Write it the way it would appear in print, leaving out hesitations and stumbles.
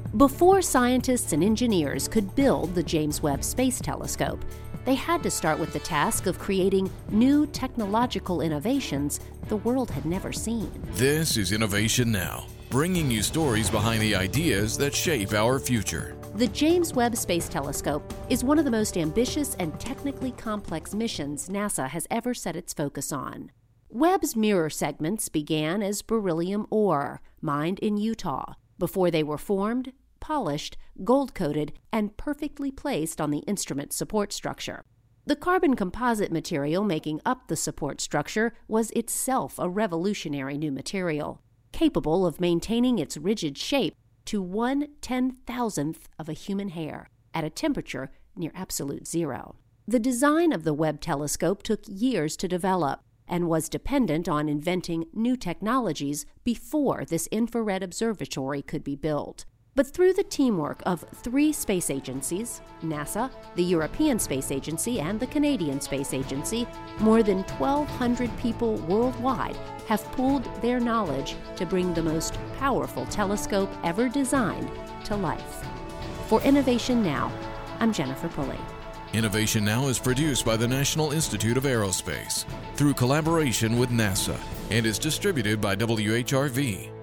Before scientists and engineers could build the James Webb Space Telescope, they had to start with the task of creating new technological innovations the world had never seen. This is Innovation Now, bringing you stories behind the ideas that shape our future. The James Webb Space Telescope is one of the most ambitious and technically complex missions NASA has ever set its focus on. Webb's mirror segments began as beryllium ore, mined in Utah, before they were formed, polished, gold-coated, and perfectly placed on the instrument support structure. The carbon composite material making up the support structure was itself a revolutionary new material, capable of maintaining its rigid shape to 1/10,000th of a human hair at a temperature near absolute zero. The design of the Webb telescope took years to develop and was dependent on inventing new technologies before this infrared observatory could be built. But through the teamwork of 3 space agencies, NASA, the European Space Agency, and the Canadian Space Agency, more than 1,200 people worldwide have pooled their knowledge to bring the most powerful telescope ever designed to life. For Innovation Now, I'm Jennifer Pulley. Innovation Now is produced by the National Institute of Aerospace through collaboration with NASA and is distributed by WHRV.